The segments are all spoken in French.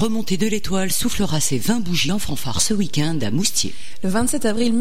remontée de l'étoile soufflera ses 20 bougies en fanfare ce week-end à Moustier. Le 27 avril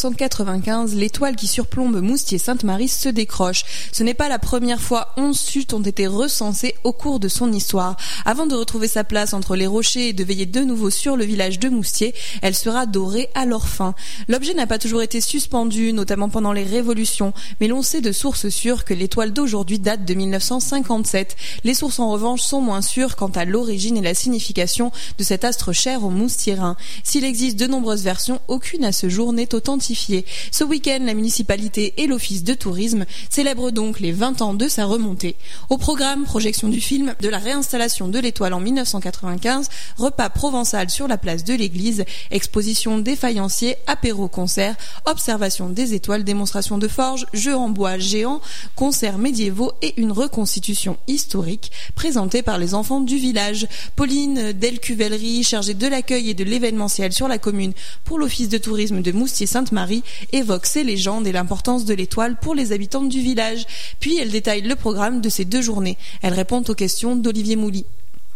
1995, l'étoile qui surplombe Moustier-Sainte-Marie se décroche. Ce n'est pas la première fois, 11 chutes ont été recensées au cours de son histoire. Avant de retrouver sa place entre les rochers et de veiller de nouveau sur le village de Moustier, elle sera dorée à leur fin. L'objet n'a pas toujours été suspendu, notamment pendant les révolutions, mais l'on sait de sources sûres que l'étoile d'aujourd'hui date de 1957. Les sources en revanche sont moins sûres quant à l'origine et la signification de cet astre cher aux Moustiérains. S'il existe de nombreuses versions, aucune à ce jour n'est authentifiée. Ce week-end, la municipalité et l'office de tourisme célèbrent donc les 20 ans de sa remontée. Au programme, projection du film de la réinstallation de l'étoile en 1995, repas provençal sur la place de l'église, exposition des faïenciers, apéro-concert, observation des étoiles, démonstration de forge, jeux en bois géants, concerts médiévaux et une reconstitution historique présentée par les enfants du village. Pauline Delcuvellerie, chargée de l'accueil et de l'événementiel sur la commune pour l'office de tourisme de Moustier-Sainte-Marie, évoque ces légendes et l'importance de l'étoile pour les habitants du village. Puis elle détaille le programme de ces 2 journées. Elle répond aux questions d'Olivier Mouly.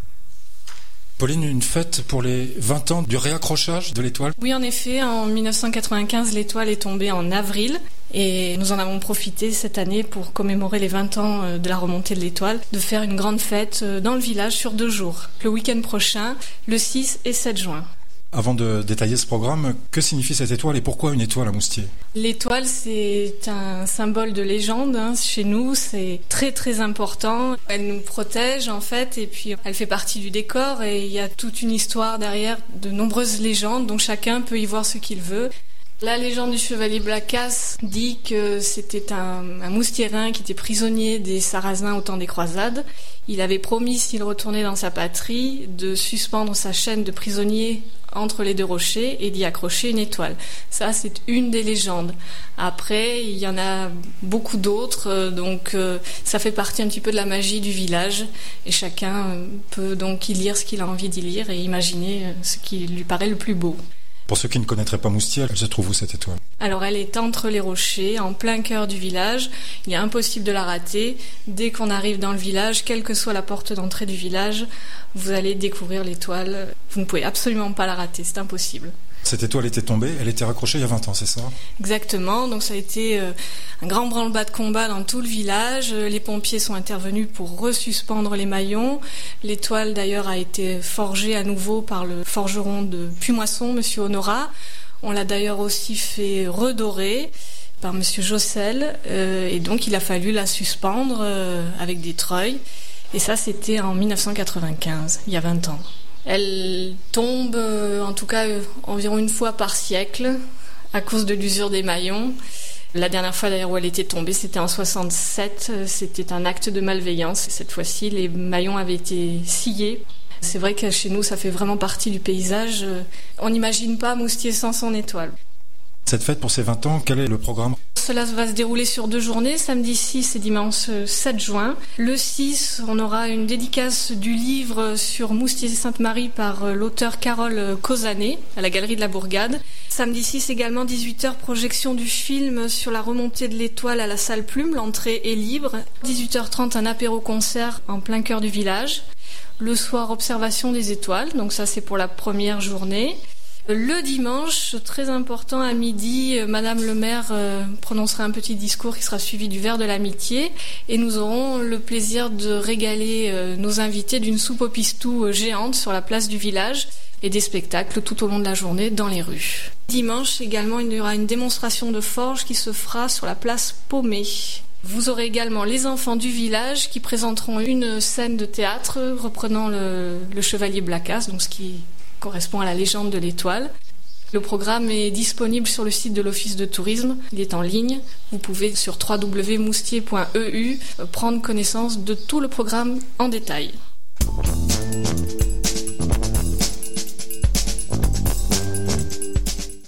Pauline, une fête pour les 20 ans du réaccrochage de l'étoile? Oui, en effet, en 1995, l'étoile est tombée en avril et nous en avons profité cette année pour commémorer les 20 ans de la remontée de l'étoile, de faire une grande fête dans le village sur 2 jours, le week-end prochain, le 6 et 7 juin. Avant de détailler ce programme, que signifie cette étoile et pourquoi une étoile à Moustier? L'étoile, c'est un symbole de légende. Chez nous, c'est très très important. Elle nous protège en fait et puis elle fait partie du décor et il y a toute une histoire derrière, de nombreuses légendes dont chacun peut y voir ce qu'il veut. La légende du chevalier Blacas dit que c'était un Moustiérain qui était prisonnier des Sarrasins au temps des croisades. Il avait promis, s'il retournait dans sa patrie, de suspendre sa chaîne de prisonnier entre les 2 rochers et d'y accrocher une étoile. Ça, c'est une des légendes. Après, il y en a beaucoup d'autres, donc ça fait partie un petit peu de la magie du village et chacun peut donc y lire ce qu'il a envie d'y lire et imaginer ce qui lui paraît le plus beau. Pour ceux qui ne connaîtraient pas Moustier, elle se trouve où cette étoile? Alors elle est entre les rochers, en plein cœur du village. Il est impossible de la rater. Dès qu'on arrive dans le village, quelle que soit la porte d'entrée du village, vous allez découvrir l'étoile. Vous ne pouvez absolument pas la rater, c'est impossible. Cette étoile était tombée, elle était raccrochée il y a 20 ans, c'est ça? Exactement, donc ça a été un grand branle-bas de combat dans tout le village. Les pompiers sont intervenus pour resuspendre les maillons. L'étoile d'ailleurs a été forgée à nouveau par le forgeron de Puimoisson, monsieur Honorat. On l'a d'ailleurs aussi fait redorer par monsieur Jossel et donc il a fallu la suspendre avec des treuils. Et ça c'était en 1995, il y a 20 ans. Elle tombe en tout cas environ une fois par siècle à cause de l'usure des maillons. La dernière fois d'ailleurs où elle était tombée, c'était en 67, c'était un acte de malveillance. Cette fois-ci, les maillons avaient été sciés. C'est vrai que chez nous, ça fait vraiment partie du paysage. On n'imagine pas Moustier sans son étoile. Cette fête pour ses 20 ans, quel est le programme? Cela va se dérouler sur 2 journées, samedi 6 et dimanche 7 juin. Le 6, on aura une dédicace du livre sur Moustier-Sainte-Marie par l'auteur Carole Cosanet à la Galerie de la Bourgade. Samedi 6 également, 18h, projection du film sur la remontée de l'étoile à la salle Plume. L'entrée est libre. 18h30, un apéro-concert en plein cœur du village. Le soir, observation des étoiles. Donc ça, c'est pour la première journée. Le dimanche, très important, à midi, Madame le maire prononcera un petit discours qui sera suivi du verre de l'amitié et nous aurons le plaisir de régaler nos invités d'une soupe au pistou géante sur la place du village et des spectacles tout au long de la journée dans les rues. Dimanche également, il y aura une démonstration de forge qui se fera sur la place Paumée. Vous aurez également les enfants du village qui présenteront une scène de théâtre reprenant le chevalier Blacas, donc ce qui correspond à la légende de l'étoile. Le programme est disponible sur le site de l'Office de tourisme. Il est en ligne. Vous pouvez sur www.moustier.eu prendre connaissance de tout le programme en détail.